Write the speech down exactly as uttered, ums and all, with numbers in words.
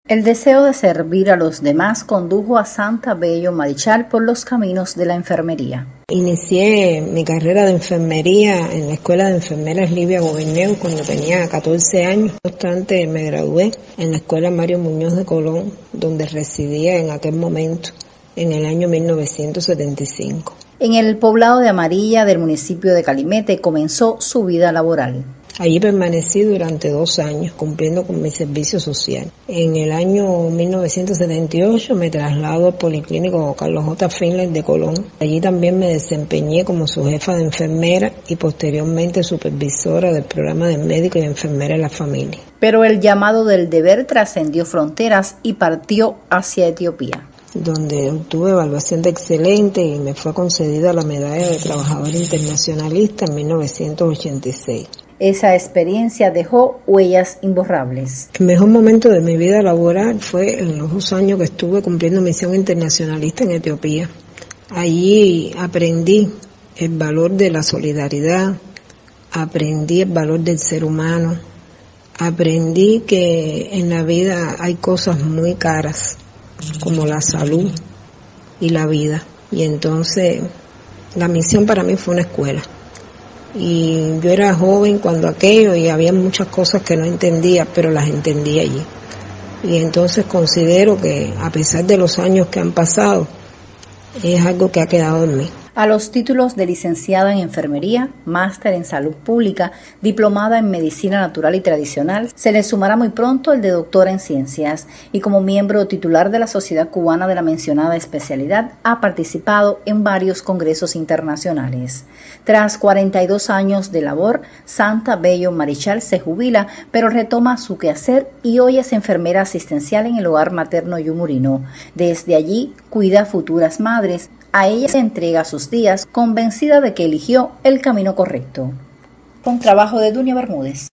El deseo de servir a los demás condujo a Santa Bello Marichal por los caminos de la enfermería. Inicié mi carrera de enfermería en la Escuela de Enfermeras Livia Goberneu cuando tenía catorce años. No obstante, me gradué en la Escuela Mario Muñoz de Colón, donde residía en aquel momento, en el año mil novecientos setenta y cinco. En el poblado de Amarilla del municipio de Calimete comenzó su vida laboral. Allí permanecí durante dos años cumpliendo con mi servicio social. En el año mil novecientos setenta y ocho me traslado al Policlínico Carlos J. Finlay de Colón. Allí también me desempeñé como su jefa de enfermera y posteriormente supervisora del programa de médico y enfermera en la familia. Pero el llamado del deber trascendió fronteras y partió hacia Etiopía, donde obtuve evaluación de excelente y me fue concedida la medalla de trabajador internacionalista en mil novecientos ochenta y seis. Esa experiencia dejó huellas imborrables. El mejor momento de mi vida laboral fue en los dos años que estuve cumpliendo misión internacionalista en Etiopía. Allí aprendí el valor de la solidaridad, aprendí el valor del ser humano, aprendí que en la vida hay cosas muy caras, como la salud y la vida. Y entonces la misión para mí fue una escuela. Y yo era joven cuando aquello y había muchas cosas que no entendía, pero las entendí allí. Y entonces considero que a pesar de los años que han pasado, es algo que ha quedado en mí. A los títulos de licenciada en enfermería, máster en salud pública, diplomada en medicina natural y tradicional, se le sumará muy pronto el de doctora en ciencias y como miembro titular de la Sociedad Cubana de la mencionada especialidad ha participado en varios congresos internacionales. Tras cuarenta y dos años de labor, Santa Bello Marichal se jubila, pero retoma su quehacer y hoy es enfermera asistencial en el hogar materno Yumurino. Desde allí cuida futuras madres. A ella se entrega sus días, convencida de que eligió el camino correcto. Con trabajo de Dunia Bermúdez.